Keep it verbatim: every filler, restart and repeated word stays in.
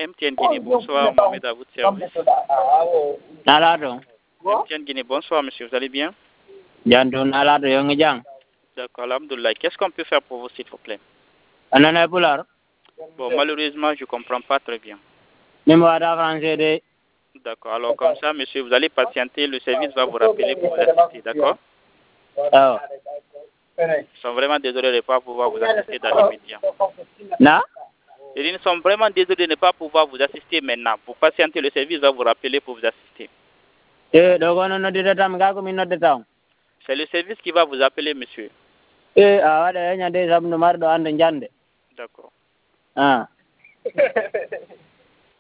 M T N Guinée, bonsoir, Mohamed à votre service. Nalado. M T N Guinée, bonsoir, monsieur, vous allez bien? Janto nalado yang ngejang. D'accord, alhamdoulilah. Qu'est-ce qu'on peut faire pour vous, s'il vous plaît? Anana pular. Bon, malheureusement, je ne comprends pas très bien. Nimo ada français de. D'accord, alors comme ça, monsieur, vous allez patienter, le service va vous rappeler pour vous assister, d'accord? Oh. Ils sont vraiment désolés de ne pas pouvoir vous assister dans l'immédiat. Na? Ils sont vraiment désolés de ne pas pouvoir vous assister maintenant. Pour patienter, le service va vous rappeler pour vous assister. Eh, dogono no dita tam ga ko min nodde taw. C'est le service qui va vous appeler, monsieur. Eh, awada nyande sabno mardo ande jande. D'accord. Ah.